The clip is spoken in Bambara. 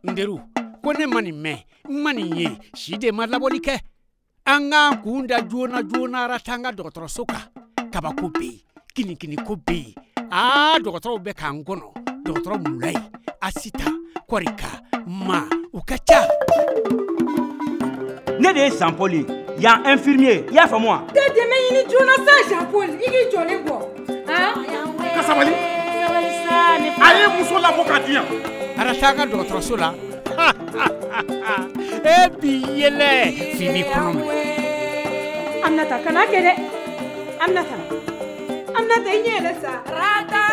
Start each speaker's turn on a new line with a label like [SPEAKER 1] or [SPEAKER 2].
[SPEAKER 1] Nderu ko ne mani ye si de ma labɔli kɛ an ka kun da joona ratanga dɔgɔtɔrɔso kan kabako bɛ yen kinikini ko bɛ yen dɔgɔtɔrɔw bɛ k'an kɔnɔ dɔgɔtɔrɔ Mulayi Asita Kɔrika Ma u ka ca
[SPEAKER 2] ne de ye Jean-Paul ye yan infirmier i y'a faamu wa
[SPEAKER 3] tɛ dɛmɛ ɲini joona sa Jean-Paul i k'i jɔlen bɔ
[SPEAKER 4] ka sabali a ye muso labɔ ka di yan
[SPEAKER 1] aratanga dɔgɔtɔrɔso la e bi yɛlɛ Fifi kɔnɔ
[SPEAKER 3] Aminata kana kɛ dɛ Aminata i ɲɛ yɛlɛ sa